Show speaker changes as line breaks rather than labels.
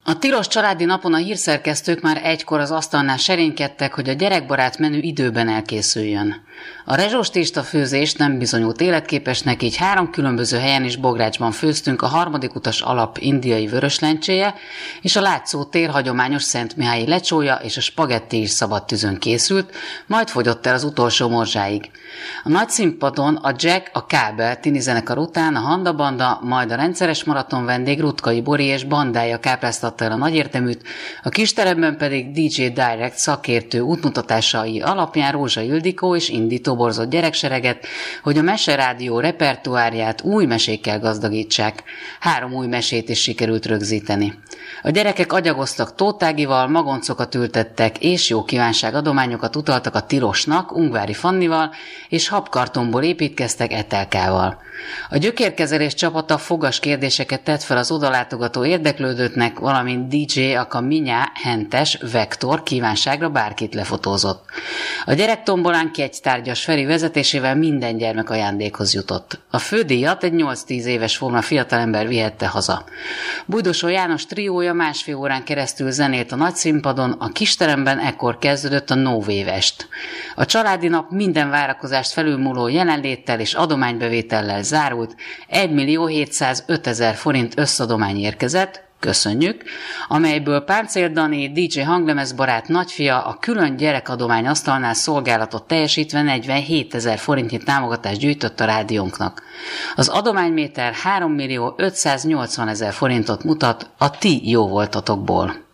A tilos családi napon a hírszerkesztők már egykor az asztalnál serénykedtek, hogy a gyerekbarát menü időben elkészüljön. A rezsós tésztafőzés nem bizonyult életképesnek, így 3 különböző helyen is bográcsban főztünk a harmadik utas alap indiai vöröslencséje, és a Látszó tér hagyományos szentmihályi lecsója és a spagetti is szabad tűzön készült, majd fogyott el az utolsó morzsáig. A nagy színpadon a Jack, a Kábel tinizenekar után a Handa Banda, majd a rendszeres maraton vendég Rutkai Bori és bandája kápráztatta el a nagyérteműt, a kisteremben pedig DJ Direct szakértő útmutatásai alapján Rózsa Ildikó és Indi toborzott gyereksereget, hogy a Meserádió repertoárját új mesékkel gazdagítsák. 3 új mesét is sikerült rögzíteni. A gyerekek agyagoztak tótágival, magoncokat ültettek, és jó kívánság adományokat utaltak a Tilosnak, Ungvári Fannival, és habkartonból építkeztek Etelkával. A gyökérkezelés csapata fogas kérdéseket tett fel az odalátogató érdeklődőknek, valamint DJ Aka Minyá Hentes Vektor kívánságra bárkit lefotózott. A gyerektombolán kegytárgyas Feri vezetésével minden gyermek ajándékhoz jutott. A fődíjat egy 8-10 éves forma fiatalember vihette haza. Bújdosó János triója 1,5 órán keresztül zenélt a nagy színpadon, a kisteremben ekkor kezdődött a Nóvévest. A családi nap minden várakozást felülmúló jelenléttel és adománybevétellel zárult, 1.705.000 forint összadomány érkezett, köszönjük, amelyből Páncél Dani, DJ hanglemezbarát nagyfia a külön gyerekadomány asztalnál szolgálatot teljesítve 47.000 forintnyi támogatást gyűjtött a rádiónknak. Az adományméter 3.580.000 forintot mutat a ti jóvoltatokból.